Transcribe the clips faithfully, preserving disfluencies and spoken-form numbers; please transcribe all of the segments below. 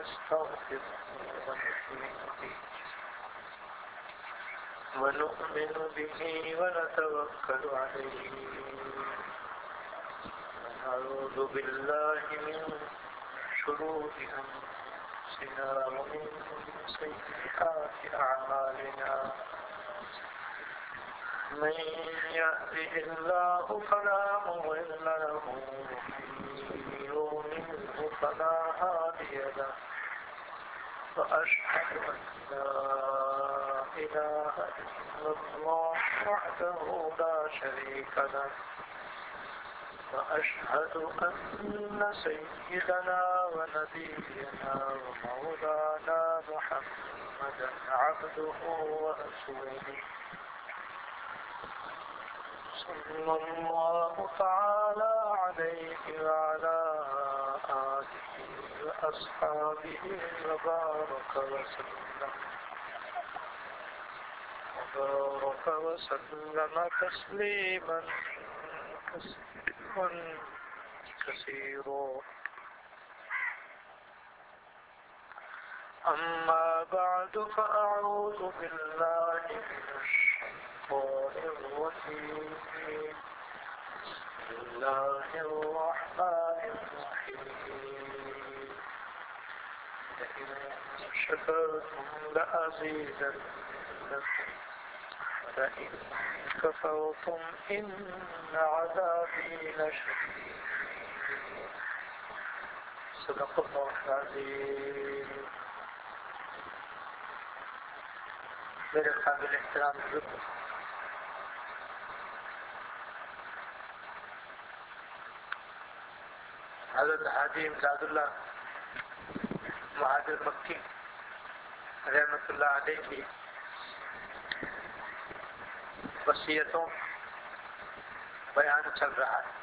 ونستغفره ونؤمن به ونتوكل عليه ونعوذ بالله من شرور أنفسنا ومن سيئات أعمالنا من يهده الله فلا مضل له ومن يضلل فلا هادي له وأشهد أن لا إله إلا الله وحده لا شريك له وأشهد أن سيدنا ونبينا ومولانا محمدا عبده ورسوله صلى الله تعالى عليه وعلى آله وأصحابه وبارك وسلم وبارك وسلم تسليما كثيرا كثيرا أما بعد فأعوذ بالله من الشيطان الرجيم بسم الله الرحمن الرحيم لئن شكرتم لأزيدنكم ولئن كفرتم إن عذابي لشديد صدق الله العظيم. میرے قابل احترام بزرگ، حضرت حاجی امداد اللہ مہاجر مکی رحمۃ اللہ علیہ کی وصیتوں بیان چل رہا ہے.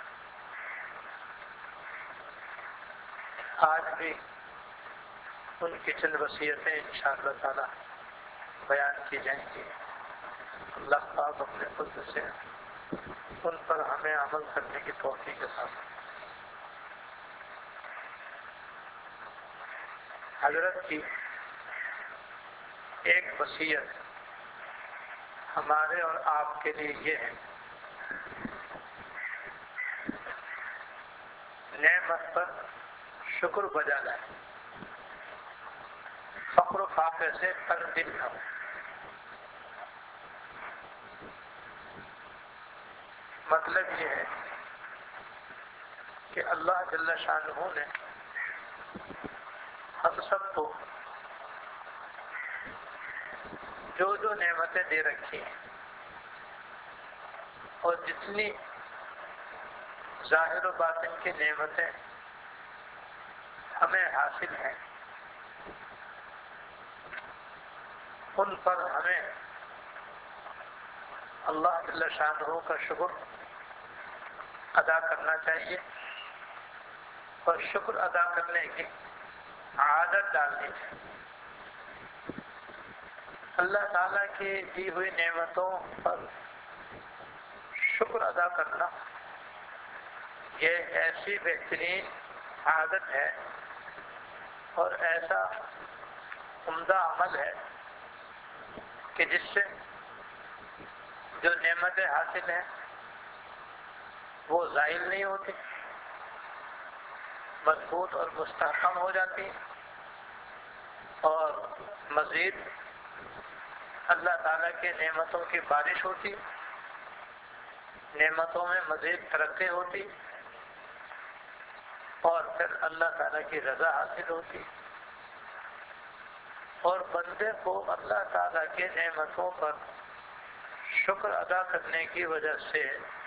آج بھی ان کی چند وصیتیں انشاءاللہ تعالی بیان کی جائیں گی. اللہ پاک اپنے فضل سے ان پر ہمیں عمل کرنے کی توفیق عطا فرمائے. حضرت کی ایک وصیت ہمارے اور آپ کے لیے یہ ہے، نعمت پر شکر بجا لائے، فقر و فاقے سے تنگ دل نہ ہو. مطلب یہ ہے کہ اللہ جل شانہ نے ہم سب کو جو جو نعمتیں دے رکھی ہیں اور جتنی ظاہر و باطن کی نعمتیں ہمیں حاصل ہیں، ان پر ہمیں اللہ جل شانہ کا شکر ادا کرنا چاہیے اور شکر ادا کرنے کی عادت ڈالنی چاہیے. اللہ تعالیٰ کی دی ہوئی نعمتوں پر شکر ادا کرنا یہ ایسی بہترین عادت ہے اور ایسا عمدہ عمل ہے کہ جس سے جو نعمتیں حاصل ہیں وہ زائل نہیں ہوتی، مضبوط اور مستحکم ہو جاتی ہیں، اور مزید اللہ تعالیٰ کی نعمتوں کی بارش ہوتی، نعمتوں میں مزید ترقی ہوتی، اور پھر اللہ تعالیٰ کی رضا حاصل ہوتی، اور بندے کو اللہ تعالیٰ کی نعمتوں پر شکر ادا کرنے کی وجہ سے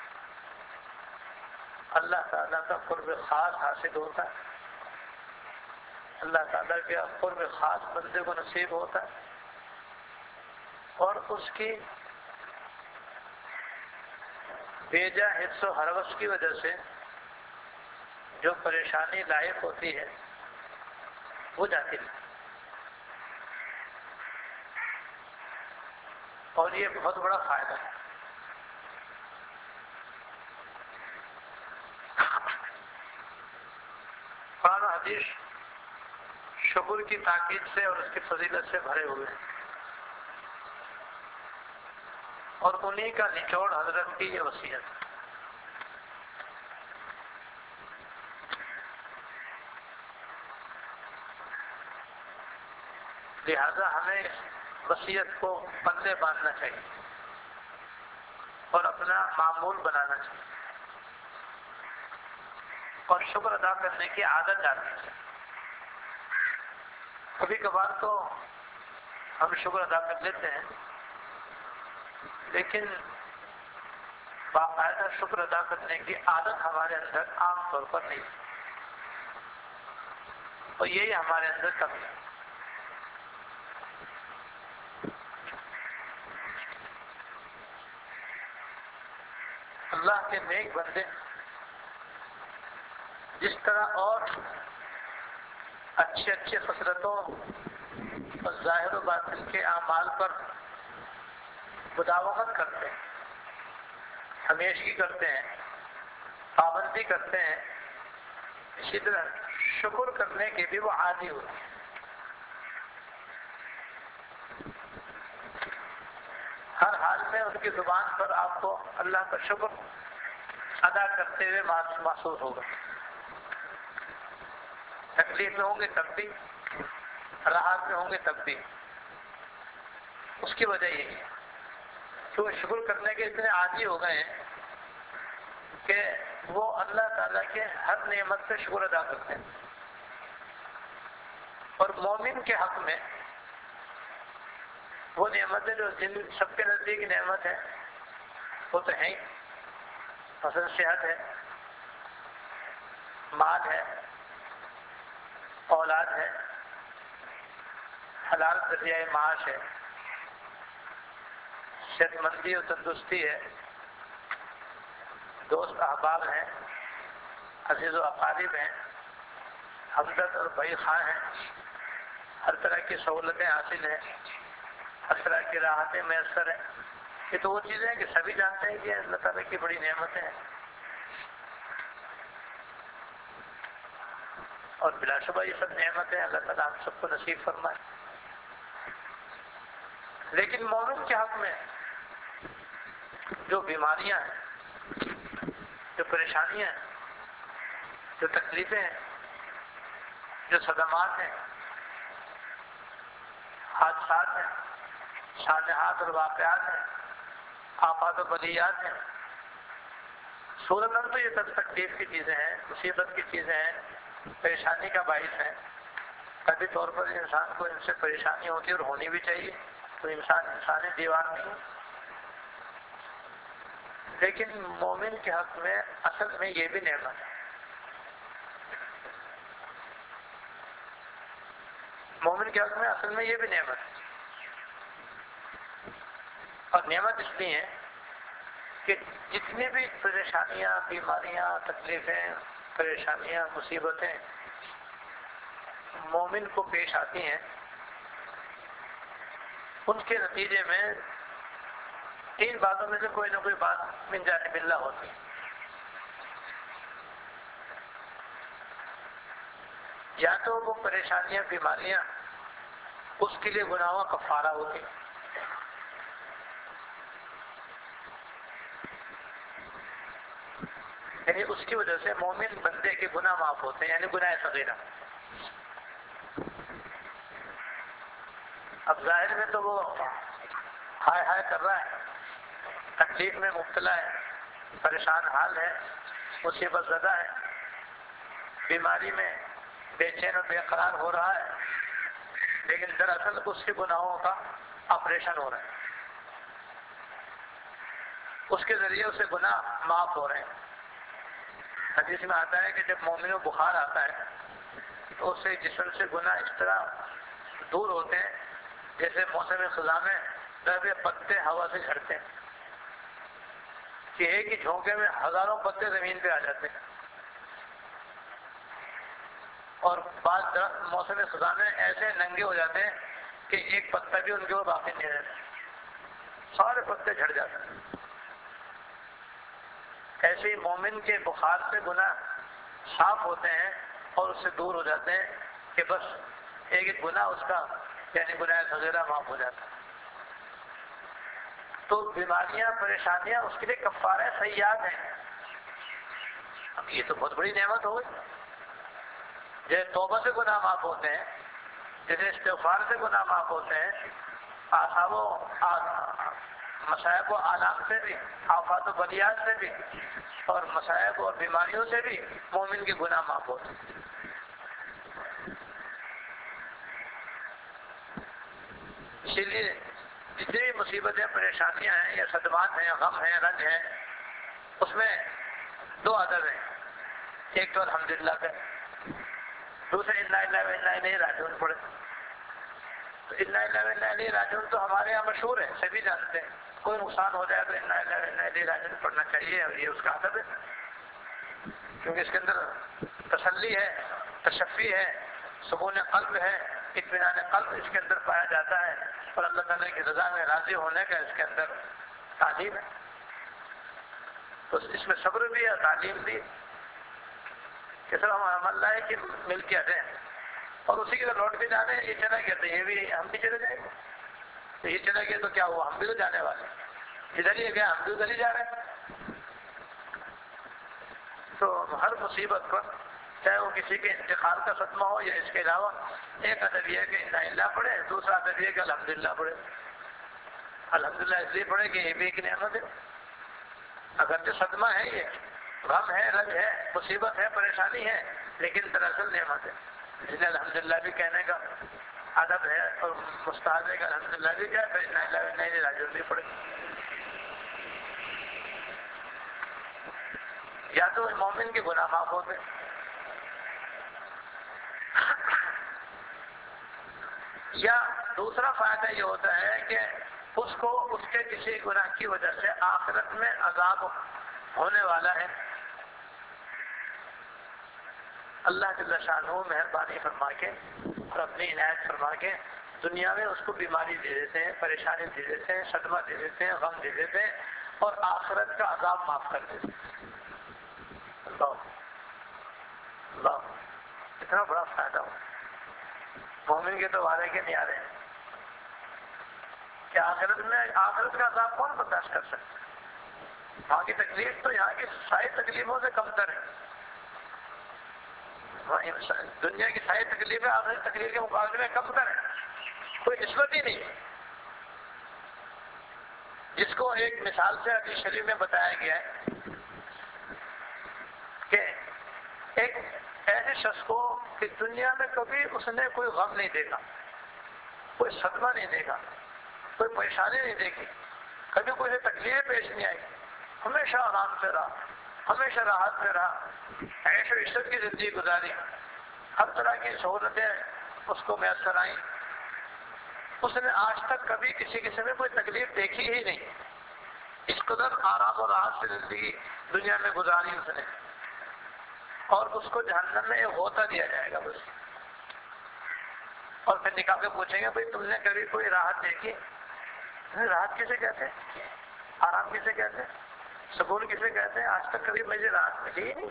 اللہ تعالیٰ کا قرب خاص حاصل ہوتا ہے، اللہ تعالیٰ کے قرب خاص بندے کو نصیب ہوتا ہے، اور اس کی بیجا حرص و ہروس کی وجہ سے جو پریشانی لاحق ہوتی ہے وہ جاتی ہے. اور یہ بہت بڑا فائدہ ہے. قرآن و حدیث شکر کی تاکید سے اور اس کی فضیلت سے بھرے ہوئے ہیں، اور انہی کا نچوڑ حضرت کی یہ وصیت ہے۔ لہذا ہمیں وصیت کو پلے باندھنا چاہیے اور اپنا معمول بنانا چاہیے، اور شکر ادا کرنے کی عادت ڈالنی چاہیے۔ کبھی کبھار تو ہم شکر ادا کر لیتے ہیں، لیکن باقاعدہ شکر ادا کرنے کی عادت ہمارے اندر عام طور پر نہیں، اور یہی ہمارے اندر کمی ہے۔ اللہ کے نیک بندے جس طرح اور اچھے اچھے فطرتوں اور ظاہر و باطن کے اعمال پر مداومت کرتے ہیں، ہمیشگی کرتے ہیں، پابندی کرتے ہیں، اسی طرح شکر کرنے کے بھی وہ عادی ہوتے ہیں۔ ہر حال میں ان کی زبان پر آپ کو اللہ کا شکر ادا کرتے ہوئے محسوس ہوگا۔ تکلیف میں ہوں گے تب بھی، راحت میں ہوں گے تب بھی۔ اس کی وجہ یہی ہے کہ وہ شکر کرنے کے اتنے عادی ہو گئے ہیں کہ وہ اللہ تعالیٰ کے ہر نعمت پہ شکر ادا کرتے ہیں۔ اور مومن کے حق میں وہ نعمتیں جو جن سب کے نزدیک نعمت ہے وہ تو ہیں، مثلا صحت ہے، مال ہے، اولاد ہے، حلال ذریعہ معاش ہے، صحت مندی اور تندرستی ہے، دوست احباب ہیں، عزیز و اقارب ہیں، ہمدرد اور بھائی خواہ ہیں، ہر طرح کی سہولتیں حاصل ہیں، ہر طرح کی راحتیں میسر ہیں۔ یہ تو وہ چیزیں ہیں کہ سبھی جانتے ہیں کہ اللہ تعالیٰ کی بڑی نعمتیں ہیں، اور بلا شبہ یہ سب نعمتیں اللہ تعالیٰ ہم سب کو نصیب فرمائے۔ لیکن مومن کے حق میں جو بیماریاں ہیں، جو پریشانیاں ہیں، جو تکلیفیں ہیں، جو صدمات ہیں، حادثات ہیں، سانحات اور واقعات ہیں، آفات و بلیات ہیں، صورتاً تو یہ سب تکلیف کی چیزیں ہیں، مصیبت کی چیزیں ہیں، پریشانی کا باعث ہیں۔ قطعی طور پر انسان کو ان سے پریشانی ہوتی ہے اور ہونی بھی چاہیے، تو انسان انسانی دیوار نہیں ہے۔ لیکن مومن کے حق میں اصل میں یہ بھی نعمت ہے۔ مومن کے حق میں اصل میں یہ بھی نعمت ہے، اور نعمت اس لیے ہے کہ جتنی بھی پریشانیاں، بیماریاں، تکلیفیں، پریشانیاں، مصیبتیں مومن کو پیش آتی ہیں، ان کے نتیجے میں تین باتوں میں سے کوئی نہ کوئی بات من جانب اللہ ہوتی ہے۔ یا تو وہ پریشانیاں، بیماریاں اس کے لیے گناہوں کا کفارہ ہوتی ہیں، یعنی اس کی وجہ سے مومن بندے کے گناہ معاف ہوتے ہیں، یعنی گناہ صغیرہ۔ اب ظاہر میں تو وہ ہائے ہائے کر رہا ہے، تکلیف میں مبتلا ہے، پریشان حال ہے، مصیبت زدہ ہے، بیماری میں بے چین اور بے قرار ہو رہا ہے، لیکن دراصل اس کے گناہوں کا آپریشن ہو رہا ہے، اس کے ذریعے اسے گناہ معاف ہو رہے ہیں۔ حدیث میں آتا ہے کہ جب مومن کو بخار آتا ہے تو اس سے جسم سے گناہ اس طرح دور ہوتے ہیں جیسے موسم خزاں میں دربے پتے ہوا سے جھڑتے ہیں، کہ ایک ہی جھونکے میں ہزاروں پتے زمین پہ آ جاتے ہیں، اور بعض درخت موسم خزاں میں ایسے ننگے ہو جاتے ہیں کہ ایک پتا بھی ان کے اوپر باقی نہیں رہتا، سارے پتے جھڑ جاتے ہیں۔ ایسے ہی مومن کے بخار سے گناہ صاف ہوتے ہیں اور اس سے دور ہو جاتے ہیں کہ بس ایک ایک گناہ اس کا یعنی گناہ صغیرہ معاف ہو جاتا ہے. تو بیماریاں پریشانیاں اس کے لیے کفارہ سیئات ہیں. اب یہ تو بہت بڑی نعمت ہو گئی. جیسے توبہ سے گناہ معاف ہوتے ہیں، جیسے استغفار سے گناہ معاف ہوتے ہیں، آثام و مصائب و آلام سے بھی، آفات و بلیات سے بھی، اور مصائب اور بیماریوں سے بھی مومن کے گناہ معاف ہوتے ہیں. اسی لیے جتنی بھی مصیبتیں پریشانیاں ہیں یا صدمات ہیں، غم ہیں، رنج ہیں، اس میں دو ادب ہیں. ایک تو الحمدللہ کا، دوسرے انا للہ و انا الیہ راجعون پڑھے. تو انا للہ و انا الیہ راجعون تو ہمارے یہاں مشہور ہے، سبھی جانتے ہیں. کوئی نقصان ہو جائے تو انا للہ و انا الیہ راجعون پڑھنا چاہیے، اور یہ اس کا ادب ہے، کیونکہ اس کے اندر تسلی ہے، تشفی ہے، سکون قلب ہے، اطمینان قلب اس کے اندر پایا جاتا ہے، اور اللہ تعالیٰ کی رضا میں راضی ہونے کا اس کے اندر تعلیم ہے. تو اس میں صبر بھی ہے، تعلیم بھی. کہ سر ہم اللہ ہے کہ مل کے آتے ہیں اور اسی کی طرح لوٹ کے جانے ہیں. یہ چلا گیا تو یہ بھی ہم بھی چلے جائیں گے، تو یہ چلا گیا تو کیا ہوا، ہم بھی تو جانے والے ہیں. ادھر ہی گیا ہم بھی ادھر ہی جا رہے ہیں. تو ہر مصیبت پر چاہے وہ کسی کے انتقال کا صدمہ ہو یا اس کے علاوہ، ایک ادب یہ ہے کہ انا للہ پڑھے، دوسرا ادب یہ کہ الحمدللہ پڑھے. الحمدللہ اس لیے پڑھے کہ یہ بھی ایک نعمت ہے. اگرچہ صدمہ ہے، یہ غم ہے، رنج ہے، مصیبت ہے، پریشانی ہے، لیکن دراصل نعمت ہے. اس لیے الحمدللہ بھی کہنے کا ادب ہے، اور مستحب ہے کہ الحمدللہ بھی کہے، پھر انا للہ و انا الیہ راجعون بھی پڑھے. یا تو مومن کے گناہ معاف ہوتے، یا دوسرا فائدہ یہ ہوتا ہے کہ اس کو اس کے کسی گناہ کی وجہ سے آخرت میں عذاب ہونے والا ہے. اللہ جل شانہ مہربانی فرما کے اور اپنی عنایت فرما کے دنیا میں اس کو بیماری دے دیتے ہیں، پریشانی دے دیتے ہیں، صدمہ دے دیتے ہیں، غم دے دیتے ہیں، اور آخرت کا عذاب معاف کر دیتے ہیں. اللہ اللہ اتنا بڑا فائدہ ہو. مومن کے تو وعدے کے نہیں آ رہے ہیں کہ آخرت میں آخرت کا عذاب کون برداشت کر سکتا ہے. وہاں کی تکلیف تو یہاں کی ساری تکلیفوں سے کم تر ہے. دنیا کی ساری تکلیفیں آخری تکلیف کے مقابلے میں کم تر ہے، کوئی نسبت ہی نہیں ہے. جس کو ایک مثال سے حدیث شریف میں بتایا گیا ہے کہ ایک ایسے شخص کو کہ دنیا میں کبھی اس نے کوئی غم نہیں دیکھا، کوئی صدمہ نہیں دیکھا، کوئی پریشانی نہیں دیکھی، کبھی کوئی تکلیف پیش نہیں آئی، ہمیشہ آرام سے رہا، ہمیشہ راحت میں رہا، عیش و عشرت کی زندگی گزاری، ہر طرح کی سہولتیں اس کو میسر آئیں. اس نے آج تک کبھی کسی قسم میں کوئی تکلیف دیکھی ہی نہیں. اس قدر آرام و راحت سے زندگی دنیا میں گزاری اس نے، اور اس کو جہنم میں ایک غوطہ دیا جائے گا بس. اور پھر نکال کے پوچھیں گے بھائی تم نے کبھی کوئی راحت دیکھی؟ راحت کسے کہتے ہیں؟ آرام کسے کہتے ہیں؟ سکون کسے کہتے ہیں؟ آج تک کبھی مجھے راحت ملی ہی نہیں.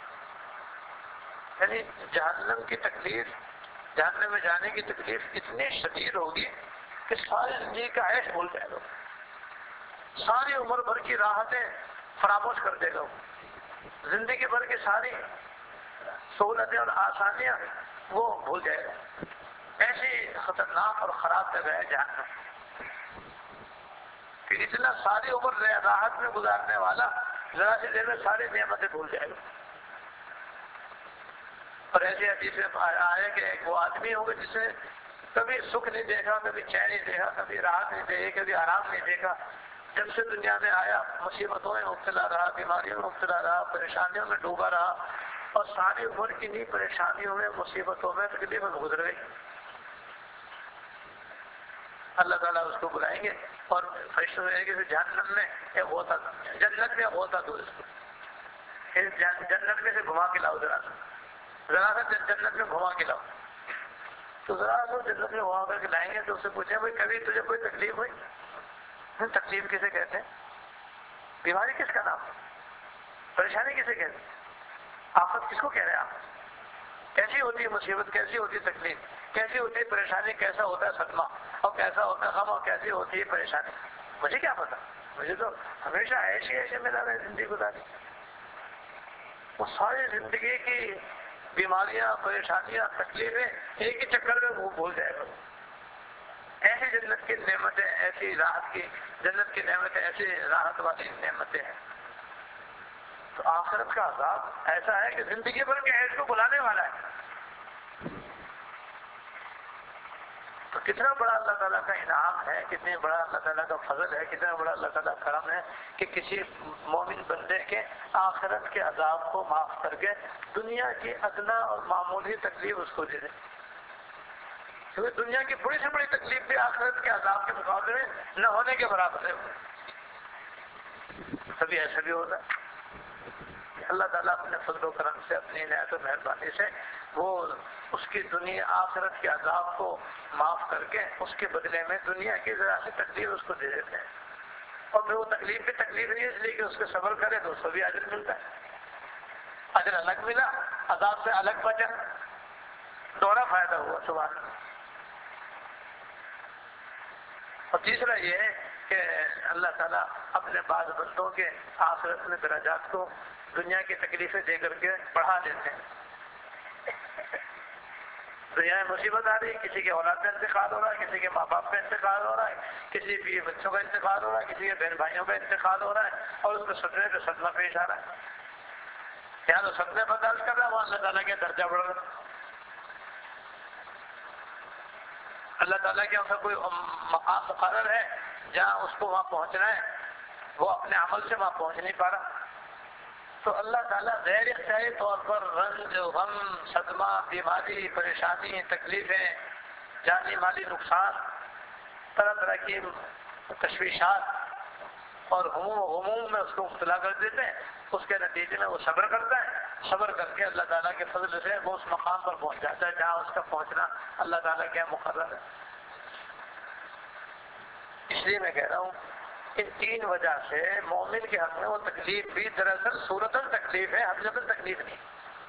یعنی جہنم کی تکلیف، جہنم میں جانے کی تکلیف اتنی شدید ہوگی کہ ساری زندگی کا عیش بھول جائے گا، ساری عمر بھر کی راحتیں فراموش کر دے گا، زندگی بھر کی ساری سہولتیں اور آسانیاں وہ بھول جائے گا. ایسی خطرناک اور خراب جگہ ہے جہنم کہ اتنا ساری عمر راحت میں گزارنے والا ذرا سی دیر میں ساری نعمتیں بھول جائے گا. اور ایسی حدیث میں آیا کہ ایک وہ آدمی ہوگا جس نے کبھی سکھ نہیں دیکھا، کبھی چین نہیں دیکھا، کبھی راحت نہیں دیکھی، کبھی آرام نہیں دیکھا. جب سے دنیا میں آیا مصیبتوں میں مبتلا رہا، بیماریوں میں مبتلا رہا، پریشانیوں میں ڈوبا رہا، اور ساری عمر کی نہیں پریشانیوں میں، مصیبتوں میں، تکلیفوں میں گزر گئی. اللہ تعالیٰ اس کو بلائیں گے اور فرشتوں میں کہ جہنم میں ایک غوطہ، جنت میں غوطہ دو اس کو، جنت میں سے گھما کے لاؤ، ذرا سا ذرا سا جنت میں گھما کے لاؤ. تو ذرا سا جنت میں گھما کر کے لائیں گے تو اس سے پوچھیں بھائی کبھی تجھے کوئی تکلیف ہوئی؟ تکلیف کسے کہتے ہیں؟ بیماری کس کا نام؟ پریشانی کسے کہتے ہیں؟ آفت کس کو کہہ رہے ہیں آپ؟ کیسی ہوتی ہے مصیبت، کیسی ہوتی ہے تکلیف؟ کیسی ہوتی ہے پریشانی، کیسا ہوتا ہے صدمہ، اور کیسا ہوتا ہے غم، اور کیسی ہوتی ہے پریشانی، مجھے کیا پتا؟ مجھے تو ہمیشہ ایسے ایسے ملا رہے زندگی گزاری. وہ ساری زندگی کی بیماریاں، پریشانیاں، تکلیفیں ایک ہی چکر میں وہ بھول جائے گا. ایسی جنت کی نعمتیں، ایسی راحت کی جنت کی نعمتیں، ایسی راحت والی نعمتیں ہیں. تو آخرت کا عذاب ایسا ہے کہ زندگی بھر کے عیش کو بلانے والا ہے. تو کتنا بڑا اللہ تعالیٰ کا انعام ہے، کتنا بڑا اللہ تعالیٰ کا فضل ہے، کتنا بڑا اللہ تعالیٰ کا کرم ہے کہ کسی مومن بندے کے آخرت کے عذاب کو معاف کر کے دنیا کی ادنا اور معمولی تکلیف اس کو دے دے. کیونکہ دنیا کی بڑی سے بڑی تکلیف بھی آخرت کے عذاب کے مقابلے میں نہ ہونے کے برابر ہے. کبھی ایسا بھی ہوتا ہے اللہ تعالیٰ اپنے فضل و کرم سے، اپنی عنایت و مہربانی سے وہ اس کی دنیا آخرت کے عذاب کو معاف کر کے اس کے بدلے میں دنیا کی ذرا سی تکلیف اس کو دے دیتے ہیں. اور پھر وہ تکلیف بھی تکلیف نہیں اس لیے کہ اس کے صبر کرے تو اس کو بھی اجر ملتا ہے. اجر الگ ملا، عذاب سے الگ بچا، دوہرا فائدہ ہوا. سبحان اللہ. اور تیسرا یہ ہے کہ اللہ تعالیٰ اپنے بعض بندوں کے آخرت میں درجات کو دنیا کی تکلیفیں دے کر کے بڑھا دیتے ہیں. دنیا میں مصیبت آ رہی ہے، کسی کے اولاد کا انتقال ہو رہا ہے، کسی کے ماں باپ کا انتقال ہو رہا ہے، کسی بیوی بچوں کا انتقال ہو رہا ہے، کسی کے بہن بھائیوں کا انتقال ہو رہا ہے، اور اس کو صدمے پہ صدمہ پیش آ رہا ہے. یہاں تو صدمے برداشت کر رہا ہے، وہاں اللہ تعالیٰ کے درجہ بڑھ رہا ہے. اللہ تعالیٰ کے یہاں کوئی مقام مقرر ہے جہاں اس کو وہاں پہنچنا ہے، وہ اپنے عمل سے وہاں پہنچ نہیں پا رہا. تو اللہ تعالیٰ غیر اختیاری طور پر رنج، غم، صدمہ، بیماری، پریشانی، تکلیفیں، جانی مالی نقصان، طرح طرح کی تشویشات اور غموم و غموم میں اس کو مبتلا کر دیتے ہیں. اس کے نتیجے میں وہ صبر کرتا ہے، صبر کر کے اللہ تعالیٰ کے فضل سے وہ اس مقام پر پہنچ جاتا ہے جہاں اس کا پہنچنا اللہ تعالیٰ کے مقرر ہے. اس لیے میں کہہ رہا ہوں ان تین وجہ سے مومن کے حق میں وہ تکلیف بھی دراصل صورتاً تکلیف ہے، حقیقتاً تکلیف نہیں.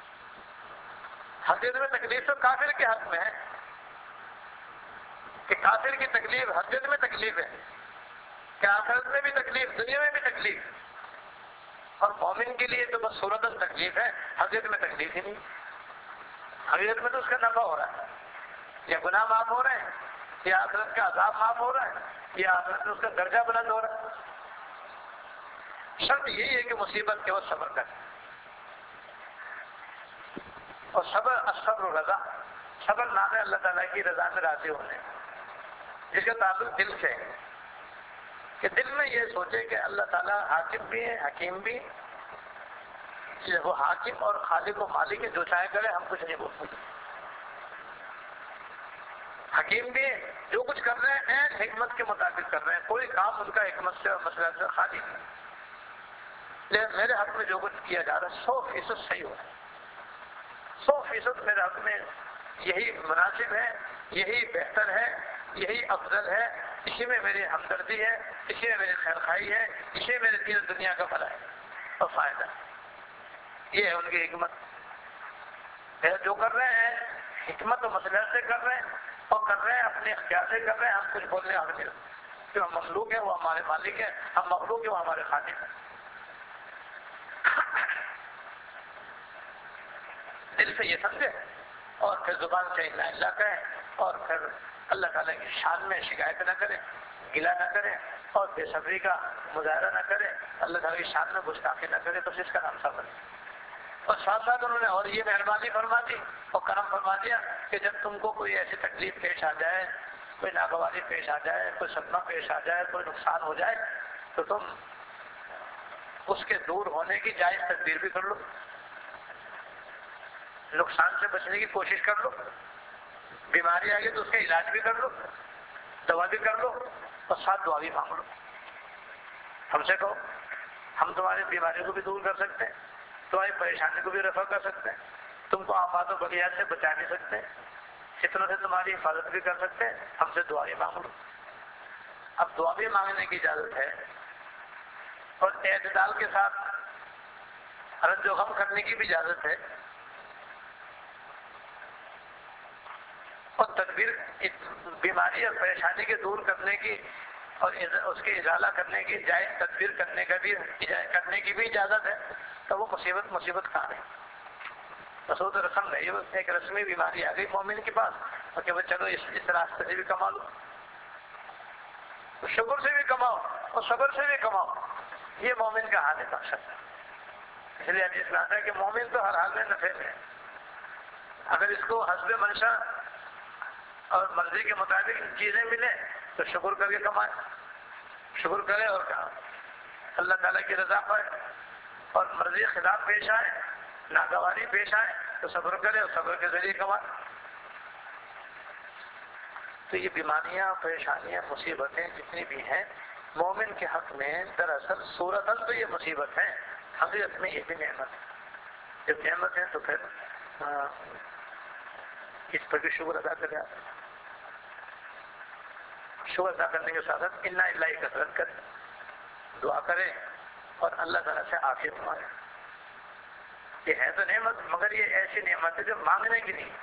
حقیقت میں تکلیف تو کافر کے حق میں ہے کہ کافر کی تکلیف حقیقت میں تکلیف ہے کہ آخرت میں بھی تکلیف، دنیا میں بھی تکلیف. اور مومن کے لیے تو بس صورتاً تکلیف ہے، حقیقت میں تکلیف ہی نہیں. حقیقت میں تو اس کا نفع ہو رہا ہے، یا گناہ معاف ہو رہے ہیں، یا آخرت کا عذاب معاف ہو رہا ہے، یا آخرت میں اس کا درجہ بلند ہو رہا ہے. شرط یہی ہے کہ مصیبت کے وقت صبر کریں. اور صبر الصبر رضا، صبر نام ہے اللہ تعالیٰ کی رضا میں راضی ہونے، جس کا تعلق دل سے ہے کہ دل میں یہ سوچے کہ اللہ تعالیٰ حاکم بھی ہے، حکیم بھی. وہ حاکم اور خالق و مالک ہے، جو چاہے کرے، ہم کچھ نہیں بول سکتے. حکیم بھی ہے، جو کچھ کر رہے ہیں حکمت کے مطابق کر رہے ہیں، کوئی کام ان کا حکمت سے اور مسئلہ سے خالی نہیں. لیکن میرے حق میں جو کچھ کیا جا رہا ہے سو فیصد صحیح ہو رہا ہے، سو فیصد میرے حق میں یہی مناسب ہے، یہی بہتر ہے، یہی افضل ہے، اسی میں میری ہمدردی ہے، اسی میں میری خیر خواہی ہے، اسی میں میری دین دنیا کا بھلا ہے اور فائدہ ہے. یہ ہے ان کی حکمت. جو کر رہے ہیں حکمت و مصلحت سے کر رہے ہیں، اور کر رہے ہیں اپنے اختیار سے کر رہے ہیں. ہم کچھ بولنے ہمیں نہیں، کہ ہم مخلوق ہیں، وہ ہمارے مالک ہیں، ہم مخلوق ہیں، وہ ہمارے خالق ہیں. دل سے یہ سمجھے اور پھر زبان سے لا الہ کہیں، اور پھر اللہ تعالیٰ کی شان میں شکایت نہ کرے، گلا نہ کرے، اور بے صبری کا مظاہرہ نہ کرے، اللہ تعالیٰ کی شان میں گستاخی نہ کرے. تو اس کا نام صبر ہے. اور ساتھ ساتھ انہوں نے اور یہ مہربانی فرما دی اور کرم فرما دیا کہ جب تم کو کوئی ایسی تکلیف پیش آ جائے، کوئی ناگواری پیش آ جائے، کوئی صدمہ پیش آ جائے، کوئی نقصان ہو جائے، تو تم اس کے دور ہونے کی جائز تدبیر بھی کر لو، نقصان سے بچنے کی کوشش کر لو. بیماری آ گئی تو اس کا علاج بھی کر لو، دوا بھی کر لو، اور ساتھ دعا بھی مانگ لو. ہم سے کہو، ہم تمہاری بیماری کو بھی دور کر سکتے ہیں، تمہاری پریشانی کو بھی رفع کر سکتے ہیں، تم کو آفات و بلیات سے بچا بھی سکتے ہیں، فتنوں سے تمہاری حفاظت بھی کر سکتے ہیں. ہم سے دعا بھی مانگ لو. اب دعا بھی مانگنے کی اجازت ہے، اور اعتدال کے ساتھ رد و غم کرنے کی بھی اجازت ہے. اور تدبیر بیماری اور پریشانی کے دور کرنے کی اور اس کے ازالہ کرنے کی جائز تدبیر کرنے کا بھی کرنے کی بھی اجازت ہے، تو وہ مصیبت مصیبت کہاں ہے؟ مسعود رسم ہے، یہ ایک رسمی بیماری آ گئی مومن کے پاس، اور کہ وہ چلو اس اس راستے سے بھی کما لو، شکر سے بھی کماؤ اور صبر سے بھی کماؤ، یہ مومن کا حال ہے مقصد ہے۔ اس لیے حدیث میں آتا ہے کہ مومن تو ہر حال میں نفع میں ہے، اگر اس کو حسب منشا اور مرضی کے مطابق چیزیں ملیں تو شکر کر کے کمائے، شکر کرے اور کہا اللہ تعالیٰ کی رضا پائے، اور مرضی خلاف پیش آئے، ناگواری پیش آئے تو صبر کرے اور صبر کے ذریعے کمائے۔ تو یہ بیماریاں، پریشانیاں، مصیبتیں جتنی بھی ہیں مومن کے حق میں دراصل صورتاً تو یہ مصیبت ہے، حقیقت میں یہ بھی نعمت ہے۔ جب نعمت ہے تو پھر اس پر بھی شکر ادا کرے، شکر ادا کرنے کے ساتھ ساتھ انا اللہ کی کثرت کرے، دعا کرے اور اللہ تعالیٰ سے عافیت مانگے۔ یہ ہے تو نعمت، مگر یہ ایسی نعمت ہے جو مانگنے کی نہیں۔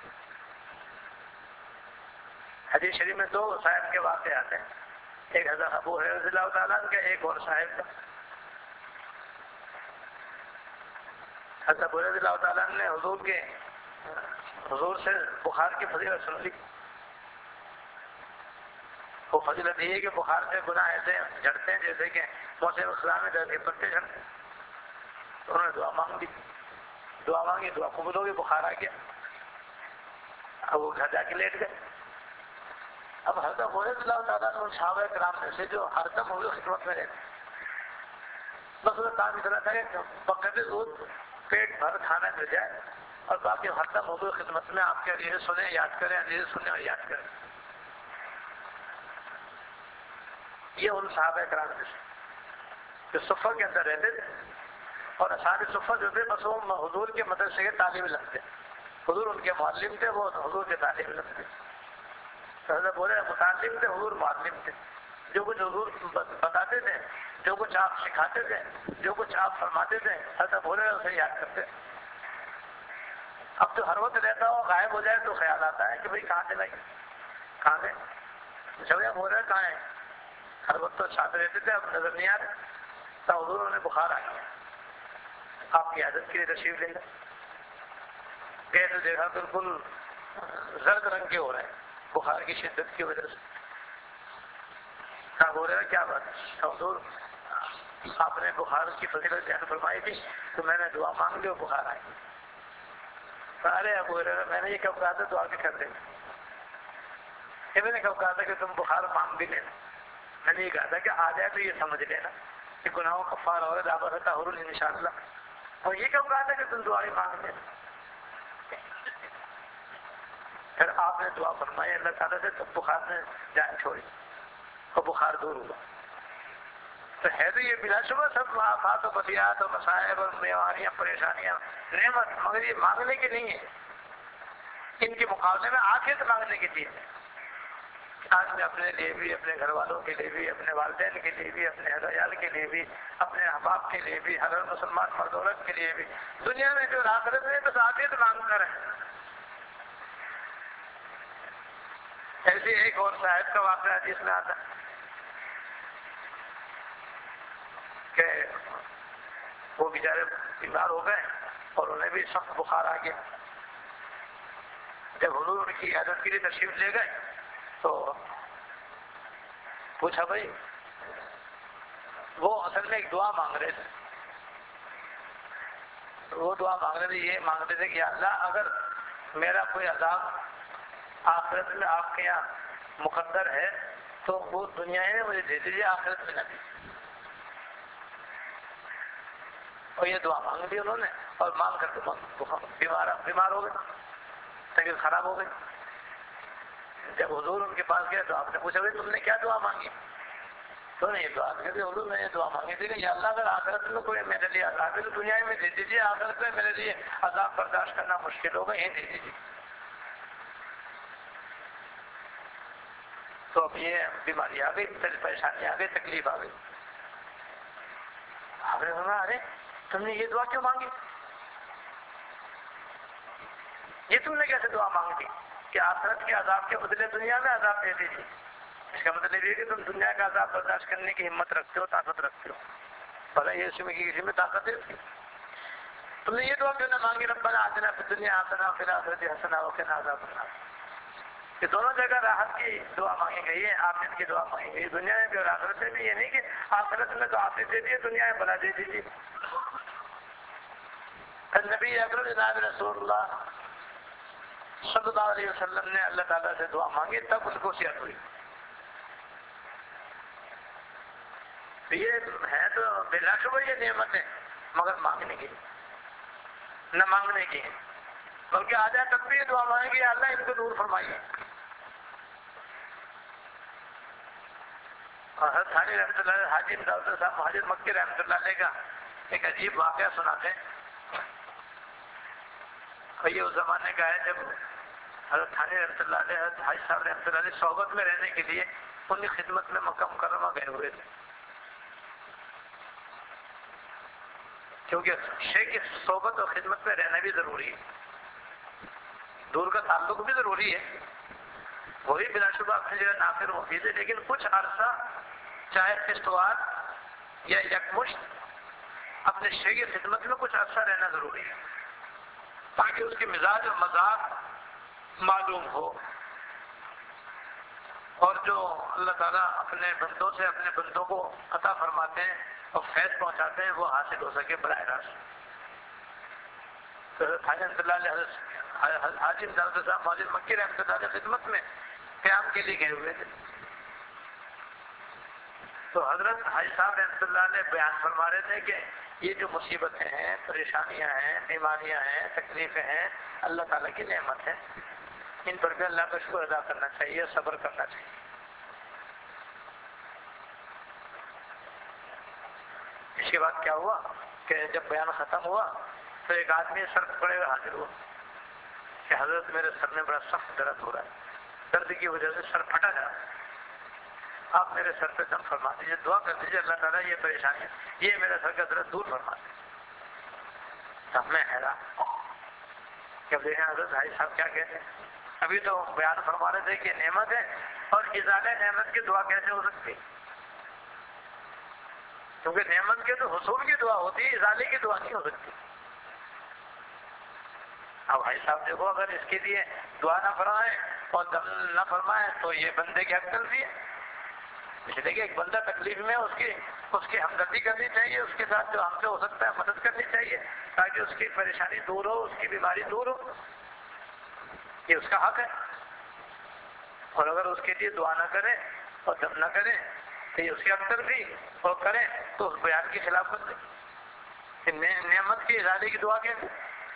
حدیث شریف میں دو صاحب کے واقعے آتے ہیں، ایک حضرت ابو ہریرہ رضی اللہ تعالیٰ عنہ کا، ایک اور صاحب کا۔ حضرت ابو ہریرہ رضی اللہ تعالیٰ عنہ نے حضور کے حضور سے بخار کی فضیلت سن لی۔ وہ فضیلت یہ ہے کہ بخار سے گناہ ایسے جھڑتے ہیں جیسے کہ موسم خزاں میں درخت کے پتے جھڑتے ہیں۔ انہوں نے دعا مانگ دی، دعا مانگی، دعا قبول ہو گئی، بخار آ گیا۔ اب وہ گھر جا کے لیٹ گئے۔ اب حضرت ابو ہریرہ رضی اللہ تعالیٰ عنہ صحابہ کرام میں سے جو ہر دم حضور خدمت میں رہتے، بس وہ کام اتنا تھا کہ بقدر دودھ پیٹ بھر کھانا مل جائے اور باقی ہر دم حضور خدمت میں آپ کے حدیث سنیں، یاد کریں، حدیث سنیں اور یاد کریں۔ یہ ان صحابہ کرام میں سے جو صفہ کے اندر رہتے تھے، اور اصحاب صفہ جو تھے بس وہ حضور کے مدرسے کے طالب علم تھے، حضور ان کے معلم تھے، وہ حضور کے طالب علم تھے۔ حضرت بولے متعلم تھے، حضور معلم تھے، جو کچھ حضور بتاتے تھے، جو کچھ آپ سکھاتے تھے، جو کچھ آپ فرماتے تھے، حضرت بولے اسے یاد کرتے۔ اب تو ہر وقت رہتا ہو، غائب ہو جائے تو خیال آتا ہے کہ بھئی کہاں چلا گیا، کہاں گئے، جب بول رہے کہاں ہیں، ہر وقت تو ساتھ رہتے تھے، اب نظر نہیں آ رہے۔ تو حضور انہیں بخار آ گیا، آپ کی عادت کے لیے تشریف لے گئے، گئے تو دیکھا بالکل زرد رنگ کے ہو رہے ہیں بخار کی شدت کی وجہ سے۔ کہا ہو رہا ہے کیا بات؟ حضور آپ نے بخار کی فضیلت بیان فرمائی تھی تو میں نے دعا مانگ لی اور بخار آئی۔ ارے ابو ہریرہ میں نے یہ کب کہا تھا دعا کے کر دیں، یہ میں نے کب کہا تھا کہ تم بخار مانگ بھی لینا، میں نے یہ کہا تھا کہ آ جائے تو یہ سمجھ لینا کہ گناہوں کا کفار ہو رہا ہے طاہر انشاءاللہ، اور یہ کب کہا تھا کہ تم دعائیں مانگ لینا۔ پھر آپ نے دعا فرمائی اللہ تعالیٰ سے، تب بخار نے جان چھوڑی اور بخار دور ہوا۔ تو ہے تو یہ بلا شبہ سب آفات و بلیات اور مصائب اور بیماریاں، پریشانیاں نعمت، مگر یہ مانگنے کی نہیں ہے، ان کے مقابلے میں عافیت مانگنے کی چیز ہے۔ آج میں اپنے لیے بھی، اپنے گھر والوں کے لیے بھی، اپنے والدین کے لیے بھی، اپنے اہل عیال کے لیے بھی، اپنے احباب کے لیے بھی، ہر مسلمان مرد عورت کے لیے بھی، دنیا میں جو آخرت میں بس عافیت مانگنا رہے۔ ایسے ایک اور صاحب کا واقعہ جس میں آتا ہے کہ وہ بیچارے بیمار ہو گئے اور انہیں بھی سخت بخار آ گیا۔ جب حضور ان کی عیادت کے لیے تشریف لے گئے تو پوچھا بھائی، وہ اصل میں ایک دعا مانگ رہے تھے، وہ دعا مانگ رہے تھے، یہ مانگتے تھے کہ یا اللہ اگر میرا کوئی عذاب آخرت میں آپ کے یہاں مقدر ہے تو وہ دنیا میں مجھے دے دیجیے، آخرت میں نہ دیجیے۔ اور یہ دعا مانگ دی انہوں نے، اور مانگ کر کے بیمار بیمار ہو گئے، طبیعت خراب ہو گئی۔ جب حضور ان کے پاس گئے تو آپ نے پوچھا بھائی تم نے کیا دعا مانگی؟ تو نے یہ دعا کہتے حضور میں یہ دعا مانگی تھی کہ یا اللہ اگر آخرت میں کوئی میرے لیے عذاب ہے تو دنیا میں دے دیجیے، آخرت میں میرے لیے عذاب برداشت کرنا مشکل ہوگا، یہ دے دیجیے۔ تو اب یہ بیماری آ گئی، پریشانی آ گئی، تکلیف آ گئی۔ آپ نے سنا ارے تم نے یہ دعا کیوں مانگی، یہ تم نے کیسے دعا مانگ دی؟ کہ آخرت کے عذاب کے بدلے دنیا میں عذاب دے دیجیے. اس کا مطلب یہ کہ تم دنیا کا عذاب برداشت کرنے کی ہمت رکھتے ہو، طاقت رکھتے ہو. بھلا یہ اس میں کسی میں طاقت ہے؟ تم نے یہ دعا کیوں نہ مانگی ربنا آتنا فی الدنیا حسنہ وفی الآخرۃ حسنہ وقنا عذاب النار؟ کہ دونوں جگہ راحت کی دعا مانگی گئی ہے، عافیت کی دعا مانگی گئی، دنیا میں بھی اور آخرت میں بھی. یہ نہیں کہ آخرت میں تو عافیت دے دیے، دنیا میں بلا دے دیجیے. نبی اکرم جناب رسول اللہ صلی اللہ علیہ وسلم نے اللہ تعالیٰ سے دعا مانگی، تب ان کو صحت ہوئی. تو یہ ہے تو بلا شبہ یہ نعمت ہے، مگر مانگنے کی نہ مانگنے کی، بلکہ آ جائے تب بھی یہ دعا مانگے گی اللہ ان کو دور فرمائیے. اور حضرت ثانی رحمۃ اللہ علیہ حاجی داؤد صاحب مہاجر مکی رحمۃ اللہ علیہ کا ایک عجیب واقعہ سناتے ہیں. اور یہ اس زمانے کا ہے جب حضرت ثانی رحمۃ اللہ علیہ حضرت حاجی صاحب رحمۃ اللہ علیہ صحبت میں رہنے کے لیے ان کی خدمت میں مکہ مکرمہ گئے ہوئے تھے. کیونکہ شیخ کی صحبت اور خدمت میں رہنا بھی ضروری ہے، دور کا تعلق بھی ضروری ہے، وہی بلا شبہ اپنی جگہ نافر مفید ہے، لیکن کچھ عرصہ چاہے قسطوار یا یکمشت اپنے شیخ کی خدمت میں کچھ عرصہ رہنا ضروری ہے، تاکہ اس کے مزاج اور مذاق معلوم ہو، اور جو اللہ تعالیٰ اپنے بندوں سے اپنے بندوں کو عطا فرماتے ہیں اور فیض پہنچاتے ہیں وہ حاصل ہو سکے براہ راست. تو حضرت رحمۃ اللہ علیہ حضرت حاجی داؤد صاحب مہاجر مکی رحمۃ اللہ علیہ خدمت میں قیام کے لیے گئے ہوئے تھے. تو حضرت حاجی صاحب رحمۃ اللہ علیہ بیان فرما رہے تھے کہ یہ جو مصیبتیں ہیں، پریشانیاں ہیں، بیماریاں ہیں، تکلیفیں ہیں، اللہ تعالیٰ کی نعمت ہے، ان پر بھی اللہ کا شکر ادا کرنا چاہیے، صبر کرنا چاہیے. اس کے بعد کیا ہوا کہ جب بیان ختم ہوا تو ایک آدمی سر پکڑے ہوئے حاضر ہوا کہ حضرت میرے سر میں بڑا سخت درد ہو رہا ہے، درد کی وجہ سے سر پھٹا جا رہا ہے، آپ میرے سر پہ دم فرما دیجیے، دعا کر دیجیے اللہ تعالیٰ یہ پریشانی ہے، یہ میرے سر کا درد دور فرما دے. تب میں حیران کہ دیکھیں حضرت بھائی صاحب کیا کہتے ہیں. ابھی تو بیان فرما رہے تھے کہ نعمت ہے، اور ازالہ نعمت کی دعا کیسے ہو سکتی؟ کیونکہ نعمت کے تو حصول کی دعا ہوتی ہے، ازالے کی دعا نہیں ہو سکتی. اب بھائی صاحب دیکھو، اگر اس کے لیے دعا نہ فرمائیں اور دم نہ فرمائیں تو یہ بندے کی حق تلفی ہے. اس لیے کہ ایک بندہ تکلیف میں اس کی اس کی ہمدردی کرنی چاہیے، اس کے ساتھ جو ہم سے ہو سکتا ہے مدد کرنی چاہیے، تاکہ اس کی پریشانی دور ہو، اس کی بیماری دور ہو. یہ اس کا حق ہے. اور اگر اس کے لیے دعا نہ کریں اور دم نہ کریں تو یہ اس کی حق تلفی، اور کریں تو اس بیان کی خلاف ورزی. نعمت کی ازالے کی دعا کہتے.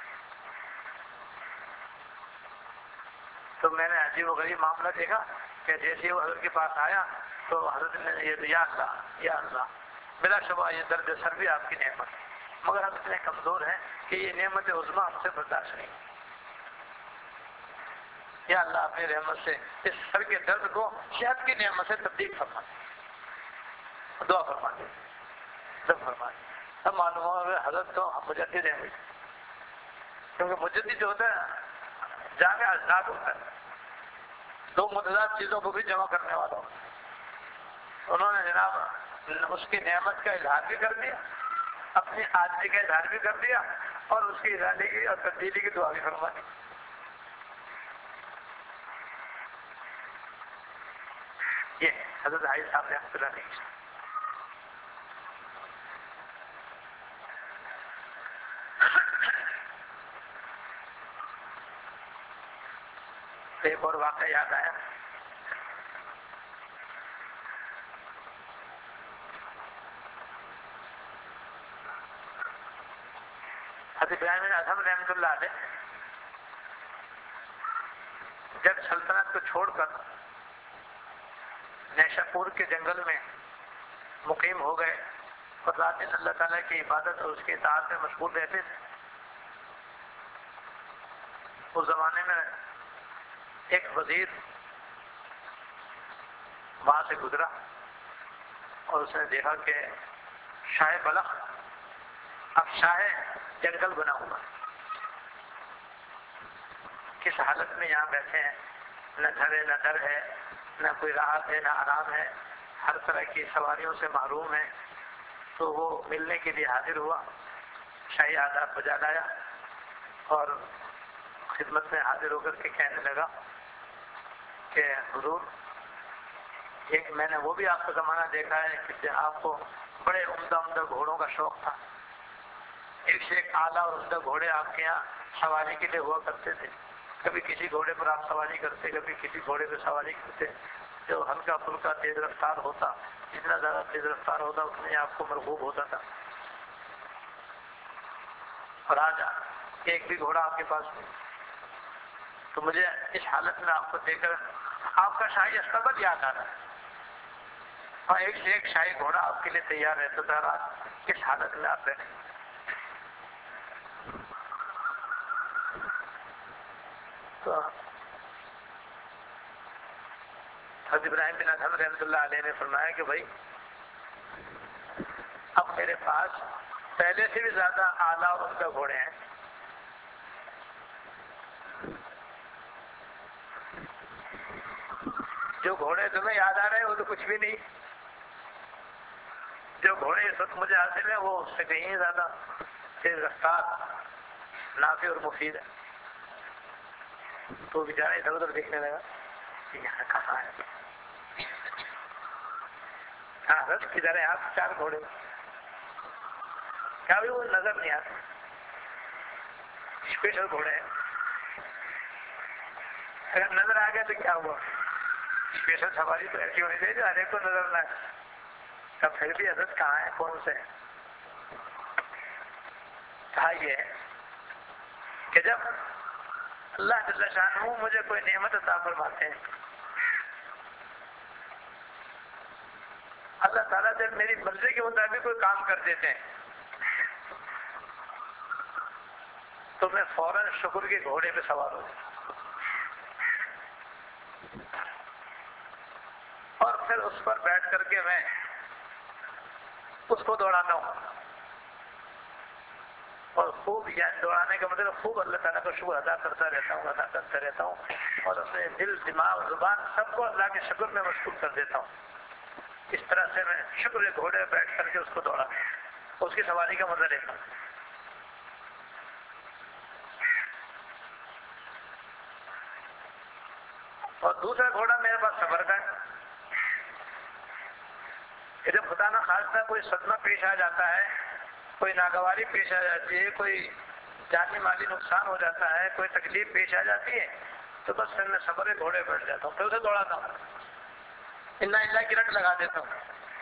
تو میں نے عجیب و غریب معاملہ دیکھا کہ جیسے وہ حضرت کے پاس آیا تو حضرت نے یہ یا اللہ یا اللہ، بلا شبہ یہ درد سر بھی آپ کی نعمت ہے، مگر ہم اتنے کمزور ہیں کہ یہ نعمت عظمیٰ ہم سے برداشت نہیں. یا اللہ اپنی رحمت سے اس سر کے درد کو صحت کی نعمت سے تبدیل فرما دے، دعا فرما دے، دم فرما دے. اب معلوم ہوا حضرت تو مجدد ہیں، کیونکہ مجدد جو ہوتا ہے جامع اجزاد ہوتا ہے، دو متضاد چیزوں کو بھی جمع کرنے والا ہوتا ہے. انہوں نے جناب اس کی نعمت کا اظہار بھی کر دیا، اپنی عاجزی کا اظہار بھی کر دیا، اور اس کی ازالے کی اور تبدیلی کی دعا بھی فرما دی. یہ حضرت حاجی صاحب نے رحمۃ اللہ علیہ. ایک اور واقعہ یاد آیا. حضرت ابراہیم اعظم رحمۃ اللہ علیہ جب سلطنت کو چھوڑ کر نیشا پور کے جنگل میں مقیم ہو گئے اور رات دن اللہ تعالیٰ کی عبادت اور اس کے اطاعت میں مشغول رہتے تھے، اس زمانے میں ایک وزیر وہاں سے گزرا اور اس نے دیکھا کہ شاہ بلخ اب شاہ جنگل بنا ہوا، کس حالت میں یہاں بیٹھے ہیں نہ گھر ہے نہ در ہے، نہ کوئی راحت ہے نہ آرام ہے، ہر طرح کی سواریوں سے محروم ہے، تو وہ ملنے کے لیے حاضر ہوا، شاہی آداب بجا لایا اور خدمت میں حاضر ہو کر کے کہنے لگا کہ حضور، ایک میں نے وہ بھی آپ کا زمانہ دیکھا ہے کہ آپ کو بڑے عمدہ عمدہ گھوڑوں کا شوق تھا، ایک سے ایک اعلیٰ اور عمدہ گھوڑے آپ کے یہاں سواری کے لیے ہوا کرتے تھے، کبھی کسی گھوڑے پر آپ سواری کرتے، کبھی کسی گھوڑے پہ سواری کرتے، جو ہلکا پھلکا تیز رفتار ہوتا، جتنا زیادہ تیز رفتار ہوتا اتنے آپ کو مرغوب ہوتا تھا، اور آج ایک بھی گھوڑا آپ کے پاس نہیں، تو مجھے اس حالت میں آپ کو دیکھ کر آپ کا شاہی استقبال یاد آ رہا ہے، اور ایک سے ایک شاہی گھوڑا آپ کے لیے تیار رہتا تھا، آج کس حالت میں آپ بیٹھے۔ تو حضرت ابراہیم بن ادہم رحمۃ اللہ علیہ نے فرمایا کہ بھائی اب میرے پاس پہلے سے بھی زیادہ اعلیٰ اور عمدہ گھوڑے ہیں، جو گھوڑے تمہیں یاد آ رہے ہیں وہ تو کچھ بھی نہیں، جو گھوڑے اس وقت مجھے حاصل ہیں وہ اس سے کہیں زیادہ تیز رفتار، نافع اور مفید ہے۔ تو بیچارہ ادھر ادھر دیکھنے لگا کہ یہاں کہاں ہے، ہاں رس کدھر ہے، آپ چار گھوڑے کیا بھی وہ نظر نہیں آتے، اسپیشل گھوڑے ہیں، اگر نظر آ گیا تو کیا ہوا، اسپیشل سواری تو ایسی ہونی چاہیے جو ہر ایک کو نظر نہ آئے، تب پھر بھی حضرت کہاں ہے، کون سے ہے؟ کہا یہ ہے کہ جب اللہ جل شانہ مجھے کوئی نعمت عطا فرماتے ہیں، اللہ تعالیٰ جب میری مرضی کے مطابق کوئی کام کر دیتے ہیں تو میں فوراً شکر کے گھوڑے پہ سوار ہو جاتا اور پھر اس پر بیٹھ کر کے میں اس کو دوڑاتا ہوں، اور خوب یعنی دوڑانے کا مطلب خوب اللہ تعالیٰ کا شکر ادا کرتا رہتا ہوں ادا کرتا رہتا ہوں اور اپنے دل دماغ زبان سب کو اللہ کے شکر میں مشغول کر دیتا ہوں۔ اس طرح سے میں شکر کے گھوڑے بیٹھ کر کے اس کو دوڑا، اس کی سواری کا مزہ لیتا ہوں۔ اور دوسرا گھوڑا میرے پاس صبر کا ہے کہ جب خدا نہ خواستہ کوئی صدمہ پیش آ جاتا ہے، کوئی ناگواری پیش آ جاتی ہے، کوئی جانی مالی نقصان ہو جاتا ہے، کوئی تکلیف پیش آ جاتی ہے، تو بس پھر میں صبر کے گھوڑے بیٹھ جاتا ہوں، پھر اسے دوڑاتا ہوں، انا اللہ کی رٹ لگا دیتا ہوں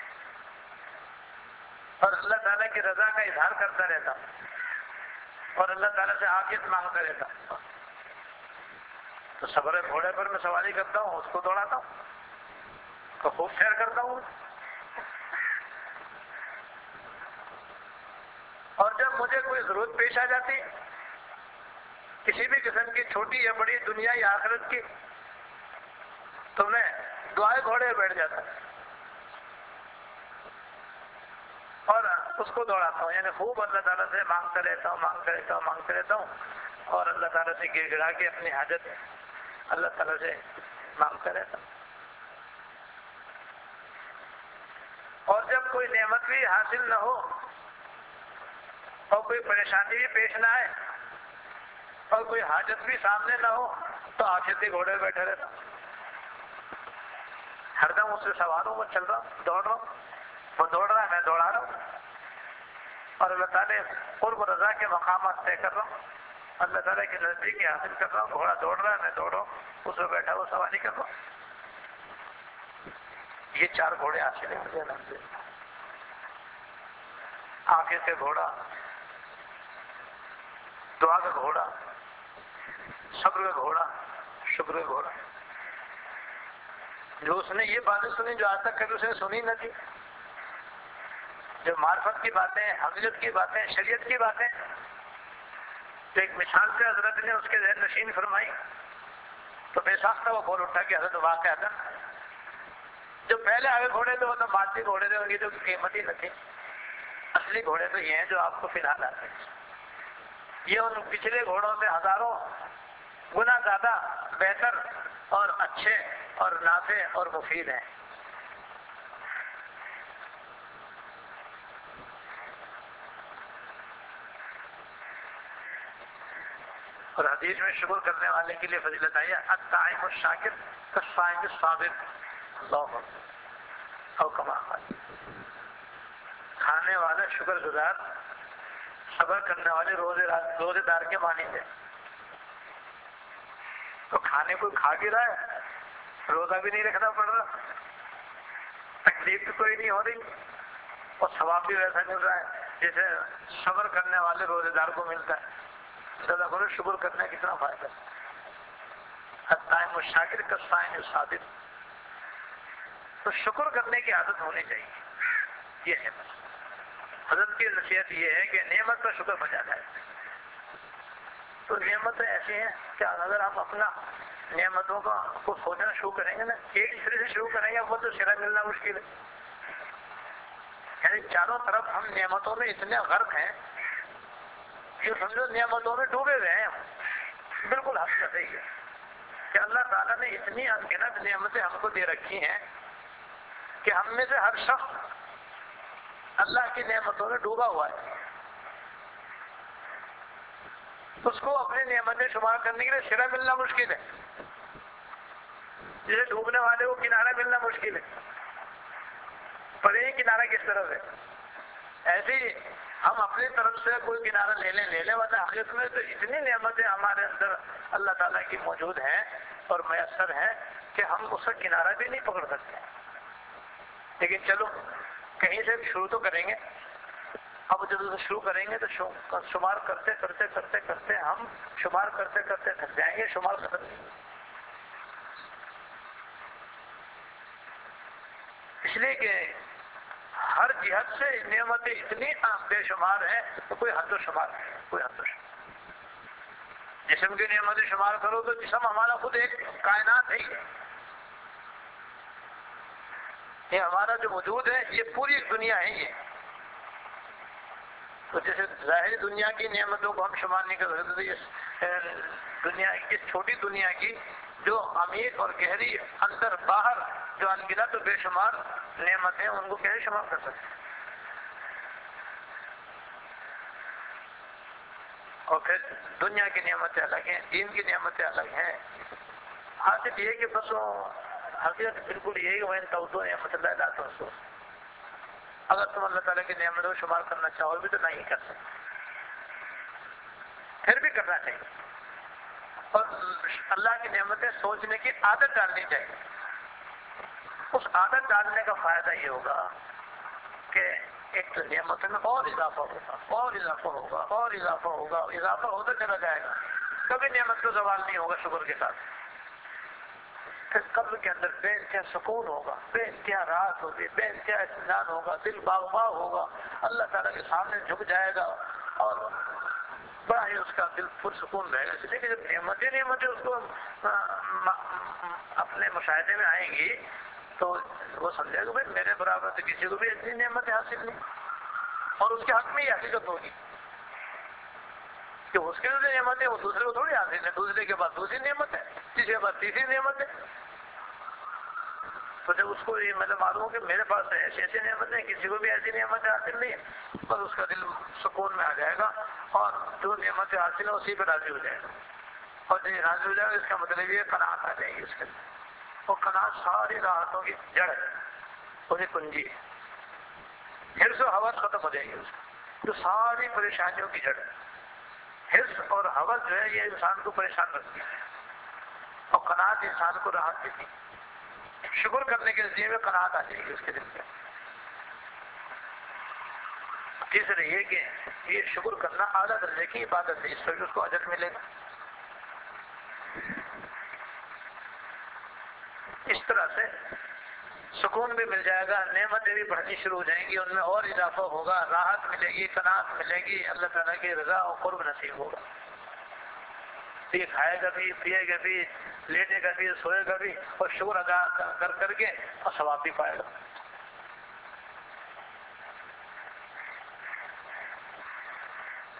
اور اللہ تعالیٰ کی رضا کا اظہار کرتا رہتا ہوں اور اللہ تعالیٰ سے عافیت مانگتا رہتا ہوں۔ تو صبر کے گھوڑے پر میں سواری کرتا ہوں، اس کو دوڑاتا ہوں تو خوب سیر کرتا ہوں، اور جب مجھے کوئی ضرورت پیش آ جاتی کسی بھی قسم کی، چھوٹی یا بڑی، دنیا یا آخرت کی، تو میں دعائے گھوڑے بیٹھ جاتا ہوں اور اس کو دوڑاتا ہوں، یعنی خوب اللہ تعالیٰ سے مانگتا رہتا ہوں مانگتا رہتا ہوں مانگتا رہتا ہوں اور اللہ تعالیٰ سے گر گڑا کے اپنی حاجت اللہ تعالیٰ سے مانگتا رہتا ہوں۔ اور جب کوئی نعمت بھی حاصل نہ ہو اور کوئی پریشانی بھی پیش نہ آئے اور کوئی حاجت بھی سامنے نہ ہو تو عافیت کے گھوڑے بیٹھے رہتا ہوں، ہر دم اس سے سوار ہوں، میں چل رہا ہوں، دوڑ رہا ہوں، وہ دوڑ رہا ہے میں دوڑا رہا ہوں اور اللہ تعالیٰ قرب رضا کے مقامات طے کر رہا ہوں، اللہ تعالیٰ کے نزدیکی حاصل کر رہا ہوں، گھوڑا دوڑ رہا ہے میں دوڑ رہا ہوں، اس میں بیٹھا وہ سواری کر رہا ہوں۔ یہ چار گھوڑے حاصل ہیں مجھے الحمد للہ، عافیت کے گھوڑا، دعا کا گھوڑا، صبر کا گھوڑا، شکر کا گھوڑا۔ جو اس نے یہ باتیں سنی جو آج تک کبھی اس نے سنی نہ تھی، جو معرفت کی باتیں، حقیقت کی باتیں، شریعت کی باتیں، تو ایک مثال سے حضرت نے اس کے ذہن نشین فرمائی تو بے ساختہ وہ بول اٹھا کہ حضرت واقعہ تھا جو پہلے آگے گھوڑے تھے وہ تو مادی گھوڑے تھے، ان کی تو قیمت ہی نہ تھی، اصلی گھوڑے تو یہ ہیں جو آپ کو فی الحال آتے ہیں، یہ ان پچھلے گھوڑوں سے ہزاروں گنا زیادہ بہتر اور اچھے اور نافع اور مفید ہیں. اور حدیث میں شکر کرنے والے کے لیے فضیلت آئی ہے الطاعم الشاکر کالصائم الصابر. اللہ او کما قال. کھانے والا شکر گزار صبر کرنے والے روزے روزے دار کے مانند ہے. تو کھانے کو کھا بھی رہا ہے, روزہ بھی نہیں رکھنا پڑ رہا, تکلیف بھی کوئی نہیں ہو رہی, اور ثواب بھی ویسا مل رہا ہے جیسے صبر کرنے والے روزے دار کو ملتا ہے. صدق کرو, شکر کرنے کتنا فائدہ ہے. الطاعم الشاکر کالصائم الصابر. تو شکر کرنے کی عادت ہونی چاہیے. یہ ہے بس. حضرت کی نصیحت یہ ہے کہ نعمت کا شکر بجا جائے. تو نعمتیں ایسی ہیں کہ اگر آپ اپنا نعمتوں کا کو سوچنا شروع کریں گے نا, ایک سرے سے شروع کریں گے, وہ تو سرا ملنا مشکل ہے. یعنی چاروں طرف ہم نعمتوں میں اتنے غرق ہیں کہ سمجھو نعمتوں میں ڈوبے ہوئے ہیں. بالکل حق کا صحیح ہے کہ اللہ تعالیٰ نے اتنی انگنت نعمتیں ہم کو دے رکھی ہیں کہ ہم میں سے ہر شخص اللہ کی نعمتوں میں ڈوبا ہوا ہے. اس کو اپنی نعمتیں شمار کرنے کے لیے سرا ملنا مشکل ہے. جسے ڈوبنے والے کو کنارہ ملنا مشکل ہے. پر یہ کنارہ کس طرف ہے؟ ایسے ہی ہم اپنی طرف سے کوئی کنارہ لے لیں لے لیں ورنہ حقیقت میں تو اتنی نعمتیں ہمارے اندر اللہ تعالیٰ کی موجود ہیں اور میسر ہیں کہ ہم اس کا کنارہ بھی نہیں پکڑ سکتے. لیکن چلو کہیں سے شروع تو کریں گے. اب جب شروع کریں گے تو شمار کرتے کرتے کرتے کرتے ہم شمار کرتے کرتے تھک جائیں گے. شمار کرتے اس لیے کہ ہر جہت سے نعمتیں اتنی بے شمار ہیں تو کوئی حد و شمار نہیں, کوئی حد و شمار. جسم کی نعمتیں شمار کرو تو جسم ہمارا خود ایک کائنات ہے. یہ ہمارا جو وجود ہے یہ پوری ایک دنیا ہے. یہ تو جیسے ظاہری دنیا کی نعمتوں کو ہم شمار نہیں کر سکتے, اس دنیا اس چھوٹی دنیا کی جو امیر اور گہری اندر باہر جو انگنت و بے شمار نعمتیں ہیں ان کو کیسے شمار کر سکتے. اور پھر دنیا کی نعمتیں الگ ہیں, دین کی نعمتیں الگ ہیں. حاصل یہ کہ بس حقیقت بالکل یہی وہ تو نعمت اللہ لا تحصوها. اگر تم اللہ تعالیٰ کی نعمتوں کو شمار کرنا چاہو بھی تو نہیں کر سکتے, پھر بھی کرنا چاہیے. اور اللہ کی نعمتیں سوچنے کی عادت ڈالنی چاہیے. اس عادت ڈالنے کا فائدہ یہ ہوگا کہ ایک تو نعمتوں میں اور اضافہ ہوگا اور اضافہ ہوگا اور اضافہ ہوگا اضافہ ہوتا چلا جائے گا. کبھی نعمت کا زوال نہیں ہوگا شکر کے ساتھ. پھر قبر کے اندر بے انتہا سکون ہوگا, بے انتہا راحت ہوگی, بے انتہا اطمینان ہوگا, دل باغ باغ ہوگا, اللہ تعالیٰ کے سامنے جھک جائے گا اور بڑا ہی اس کا دل پرسکون رہے گا. اس لیے کہ جب نعمتیں نعمتیں اس کو اپنے مشاہدے میں آئیں گی تو وہ سمجھے گا بھائی میرے برابر تو کسی کو بھی اتنی نعمتیں حاصل نہیں, اور اس کے حق میں یہ حقیقت ہوگی کہ اس کے جو نعمتیں وہ دوسرے کو تھوڑی حاصل ہے. دوسرے کے بعد دوسری نعمت ہے, تیسرے کے بعد تیسری نعمت ہے. تو جب اس کو یہ مطلب معلوم ہو کہ میرے پاس ایسی ایسی نعمتیں کسی کو بھی ایسی نعمتیں حاصل نہیں ہے, بس اس کا دل سکون میں آ جائے گا اور جو نعمتیں حاصل ہیں اسی پہ راضی ہو جائے گا. اور جب راضی ہو جائے گا اس کا مطلب یہ قناعت آ جائے گی اس کے اندر. اور قناعت ساری راحتوں کی جڑ ہے, وہی کنجی ہے. حرص و حوث ختم ہو جائے گی اس کی, جو ساری پریشانیوں کی جڑ ہے. حرص اور حوث جو ہے یہ انسان کو پریشان رکھتی ہے, اور قناعت انسان کو راحت دیتی ہے. شکر کرنے کے ذریعے میں قناعت آ جائے گی اس کے دل میں. تیسرے یہ کہ یہ شکر کرنا اعلیٰ درجے کی عبادت ہے, اس پر اس کو اجر ملے گا. اس طرح سے سکون بھی مل جائے گا, نعمتیں بھی بڑھنی شروع ہو جائیں گی, ان میں اور اضافہ ہوگا, راحت ملے گی, قناعت ملے گی, اللہ تعالیٰ کی رضا اور قرب نصیب ہوگا. یہ کھائے گا بھی, پیے گا بھی, لیٹے گا بھی, سوئے گا بھی, اور شکر ادا کر کر کے اور ثواب بھی پائے گا.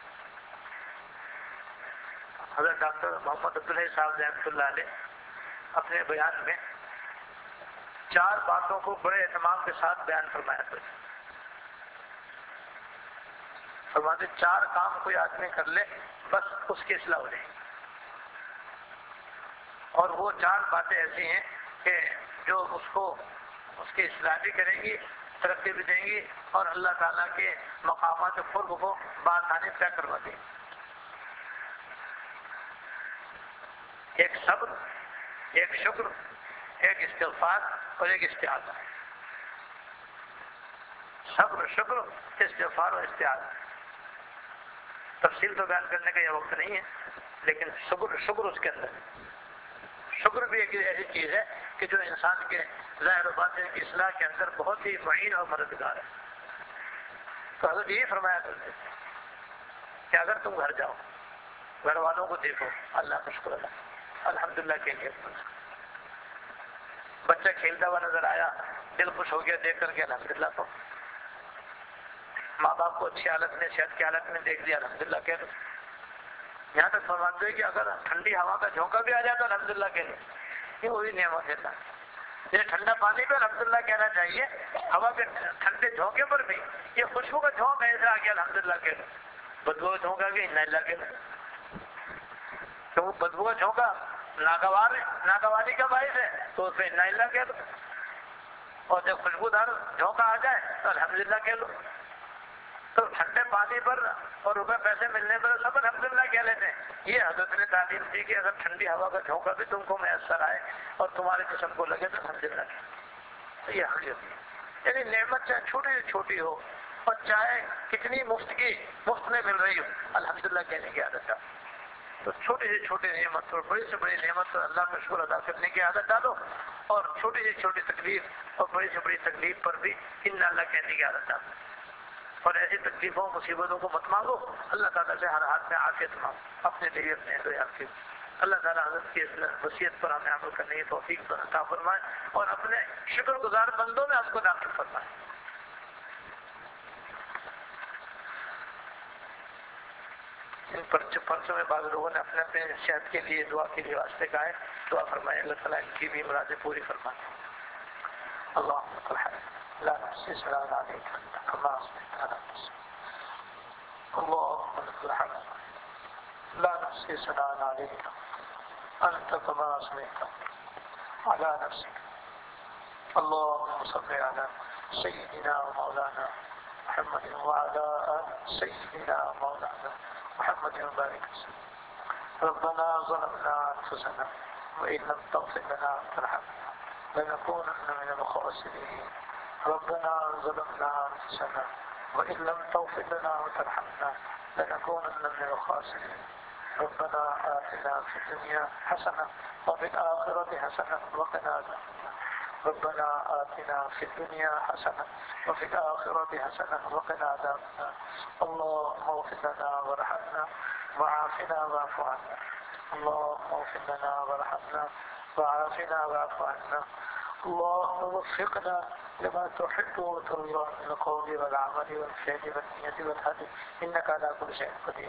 حضرت ڈاکٹر محمد عبداللہ صاحب رحمۃ اللہ علیہ اپنے بیان میں چار باتوں کو بڑے اہتمام کے ساتھ بیان فرمایا تھا. فرماتے چار کام کوئی آدمی کر لے بس اس کی اصلاح ہو جائے گی. اور وہ چار باتیں ایسی ہیں کہ جو اس کو اس کی اصلاح بھی کریں گی، ترقی بھی دیں گی، اور اللہ تعالیٰ کے مقامات قرب کو بآسانی طے کروا دیں گی. ایک صبر، ایک شکر، ایک استغفار اور ایک استعاذہ. صبر، شکر، استغفار اور استعاذہ. تفصیل تو بیان کرنے کا یہ وقت نہیں ہے، لیکن شکر شکر اس کے اندر. شکر بھی ایک ایسی چیز ہے کہ جو انسان کے ظاہر و باطن کی اصلاح کے اندر بہت ہی معین اور مددگار ہے. تو حضرت یہی فرمایا کرتے کہ اگر تم گھر جاؤ، گھر والوں کو دیکھو، اللہ کا شکر ادا، الحمدللہ کے لیے. بچہ کھیلتا ہوا نظر آیا، دل خوش ہو گیا دیکھ کر کے الحمدللہ. تو ماں باپ کو اچھی حالت میں، صحت کی حالت میں دیکھ لیا، الحمدللہ کہہ دو. یہاں تک فرماتے ہیں کہ اگر ٹھنڈی ہوا کا جھونکا بھی آ جائے تو الحمدللہ کہہ دو. یہ وہی نعمت ہے. یہ ٹھنڈا پانی پہ الحمدللہ کہنا چاہیے، ہوا کے ٹھنڈے جھونکے پر بھی. یہ خوشبو کا جھونک ایسا آ گیا الحمدللہ کہہ دو. بدبو کا جھونکا گیا انّا کہہ دو. تو بدبو کا جھونکا ناگوار ناگواری کا باعث ہے تو اس پہ انّا کہہ دو. اور جب خوشبودار جھونکا آ جائے تو الحمدللہ کہہ لو. تو ٹھنڈے پانی پر اور روپے پیسے ملنے پر سب الحمدللہ کہہ لیتے ہیں. یہ حضرت نے تعلیم دی کہ اگر ٹھنڈی ہوا کا جھونکا بھی تم کو میسر آئے اور تمہارے جسم کو لگے تو الحمدللہ. یہ حقیقت ہے. یعنی نعمت چاہے چھوٹی سے چھوٹی ہو اور چاہے کتنی مفت کی مفت میں مل رہی ہو، الحمدللہ کہنے کی عادت ڈالو. تو چھوٹی سے چھوٹی نعمت اور بڑی سے بڑی نعمت پر اللہ کا شکر ادا کرنے کی عادت ڈالو، اور چھوٹی سے چھوٹی تکلیف اور بڑی سے بڑی تکلیف پر بھی ان اللہ کہنے کی عادت ڈالو. اور ایسی تکلیفوں مصیبتوں کو مت مانگو، اللہ تعالیٰ سے ہر حال میں عافیت مانگو. اپنے لیے اپنے دو آپ کی اللہ تعالیٰ حضرت کی وصیت پر ہمیں عمل کرنے کی توفیق عطا فرمائے اور اپنے شکر گزار بندوں میں ہم کو داخل فرمائے. ان پرچوں میں بعض لوگوں نے اپنے اپنے صحت کے لیے دعا کے لیے واسطے کہا ہے. دعا فرمائے اللہ تعالیٰ ان کی بھی مرادیں پوری فرمائے. اللهم الحمد لا نحصي ثناء عليك انت كما اثنيت على نفسك. اللهم لك الحمد لا نحصي ثناء عليك انت كما اثنيت على نفسك. اللهم صل على سيدنا ومولانا محمد وعلى ال سيدنا ومولانا محمد وبارك وسلم. ربنا ظلمنا انفسنا وان لم تغفر لنا وترحمنا لنكونن من الخاسرين. ربنا ظلمنا انفسنا وان لم تغفر لنا وترحمنا لنكونن من الخاسرين. ربنا آتنا في الدنيا حسنة وفي الآخرة حسنة وقنا عذاب النار. ربنا آتنا في الدنيا حسنة وفي الآخرة حسنة وقنا عذاب النار. اللهم اغفر لنا وارحمنا وعافنا واعف عنا. اللهم اغفر لنا وارحمنا وعافنا واعف عنا. اللهم وفقنا لما تحب وترضى من القول والعمل والفعل والنية والهدي إنك على كل شيء قدير.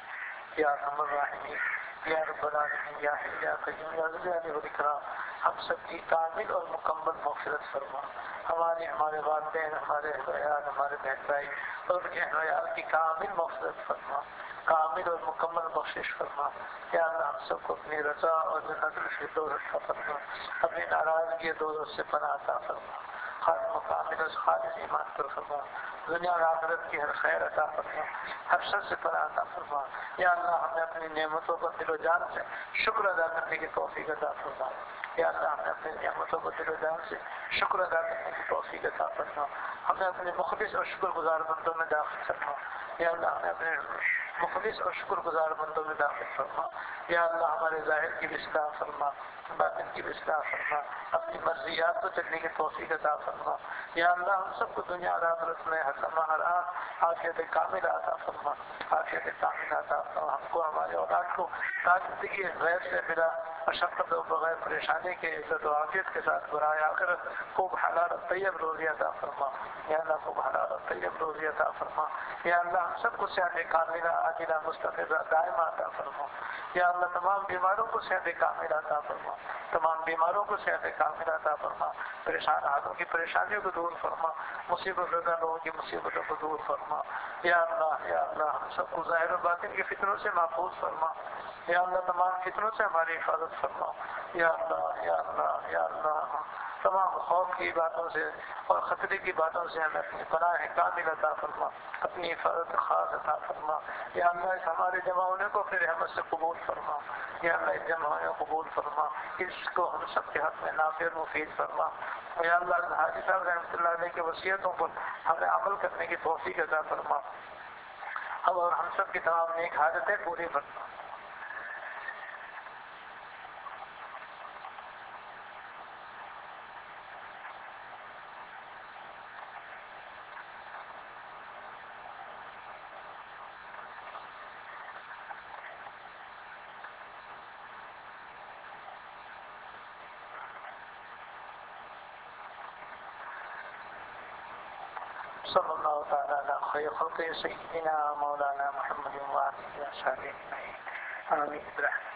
یا ارحم الراحمین، یا رب العالمین، یا حی یا قیوم، یا ذو الجلال والاکرام، ہم سب کی کامل اور مکمل مغفرت فرما. ہمارے ہمارے والدین، ہمارے اہلیان، ہمارے بہن بھائی اور ان کے اہلیان کی کامل مغفرت فرما، کامل اور مکمل بخشش فرما. یا اللہ ہم سب کو اپنی رضا اور جنت الفردوس عطا فرما، اپنی ناراضگی دوزخ سے پناہ عطا فرما، خاتمہ کامل اور خالص ایمان پر فرما، دنیا اور آخرت کی ہر خیر عطا فرما، ہر شر سے پناہ عطا فرما. یا اللہ ہمیں اپنی نعمتوں پر دل و جان سے شکر ادا کرنے کی توفیق عطا فرما. یا اللہ ہمیں اپنی نعمتوں پر دل و جان سے شکر ادا کرنے کی توفیق عطا فرما. ہمیں اپنے مخلص اور شکر گزار بندوں میں داخل فرما. یا اللہ ہمیں اپنے مخلص اور شکر گزار بندوں میں داخل فرما. یا اللہ ہمارے ظاہر کی بھی اصلاح فرما، باطن کی بھی اصلاح فرما، اپنی مرضیات کو چلنے کی توفیق عطا فرما. یا اللہ ہم سب کو دنیا اور آخرت میں ہر لمحہ ہر آن عافیت کاملہ عطا فرما، عافیت کاملہ عطا فرما. ہم کو ہمارے اولاد کو زندگی غیر سے ملا مشقت و بغیر پریشانی کے عزت و عافیت کے ساتھ برائے آخرت خوب حلال و طیب روزی عطا فرما. یا اللہ خوب حلال و طیب روزی عطا فرما. یا اللہ ہم سب کو صحت کاملہ عاجلہ مستقرہ دائمہ عطا فرما یا اللہ تمام بیماروں کو صحت کامل عطا فرما تمام بیماروں کو صحت کامل عطا فرما پریشان حالوں کی پریشانیوں کو دور فرما مصیبت زدہ لوگوں کی مصیبتوں کو دور فرما یا اللہ یا اللہ ہم سب کو ظاہر و باطن کے فتنوں سے محفوظ فرما یا اللہ تمام فتنوں سے ہماری حفاظت فرما یا اللہ یا اللہ یا اللہ تمام خوف کی باتوں سے اور خطرے کی باتوں سے ہمیں اپنی پناہ کامل عطا فرما اپنی حفاظت خاص عطا فرما یا اللہ اس ہمارے جمع ہونے کو اپنے رحمت سے قبول فرما یا اللہ اس جمع ہونے کو قبول فرما اس کو ہم سب کے حق میں نافع اور مفید فرما یا اللہ حاجی صاحب رحمۃ اللہ علیہ کی وصیتوں پر ہمیں عمل کرنے کی توفیق عطا فرما اب اور ہم سب کی تمام نیک حاجتیں پوری فرما صلی اللہ تعالی علی خیر خلق سیدنا مولانا محمد و آلہ و صحبہ اجمعین آمین.